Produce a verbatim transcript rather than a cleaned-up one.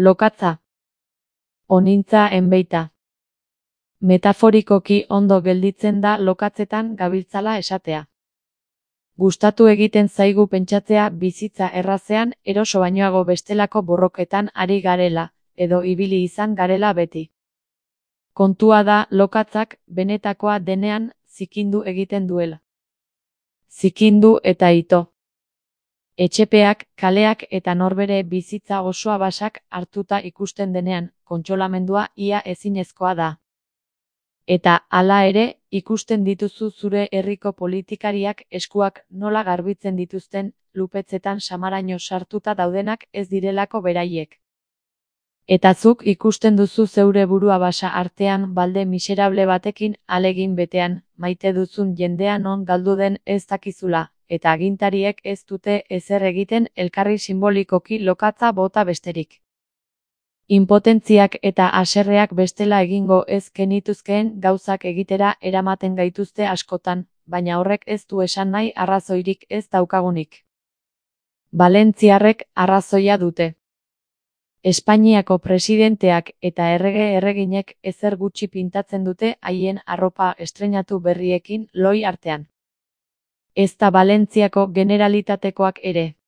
lokatza. Onintza enbeita. Metaforikoki ondo gelditzen da lokatzetan gabiltzala esatea. Gustatu egiten zaigu pentsatzea bizitza errazean eroso bainoago bestelako borroketan ari garela, edo ibili izan garela beti. Kontua da lokatzak benetakoa denean zikindu egiten duela. Zikindu eta ito. Etxepeak, kaleak eta norbere bizitza osoa basak hartuta ikusten denean, kontsolamendua ia ezinezkoa da. Eta, hala ere, ikusten dituzu zure herriko politikariak eskuak nola garbitzen dituzten, lupetzetan samaraino sartuta daudenak ez direlako beraiek. Eta zuk ikusten duzu zeure burua basa artean balde miserable batekin alegin betean, maite duzun jendea non galdu den ez dakizula, eta agintariek ez dute ezer egiten elkarri simbolikoki lokatza bota besterik. Inpotentziak eta haserreak bestela egingo ez genituzkeen gauzak egitera eramaten gaituzte askotan, baina horrek ez du esan nahi arrazoirik ez daukagunik. Valentziarrek arrazoia dute. Espainiako presidenteak eta errege erreginek ezer gutxi pintatzen dute haien arropa estreinatu berriekin loi artean. Ez da Valentziako generalitatekoak ere.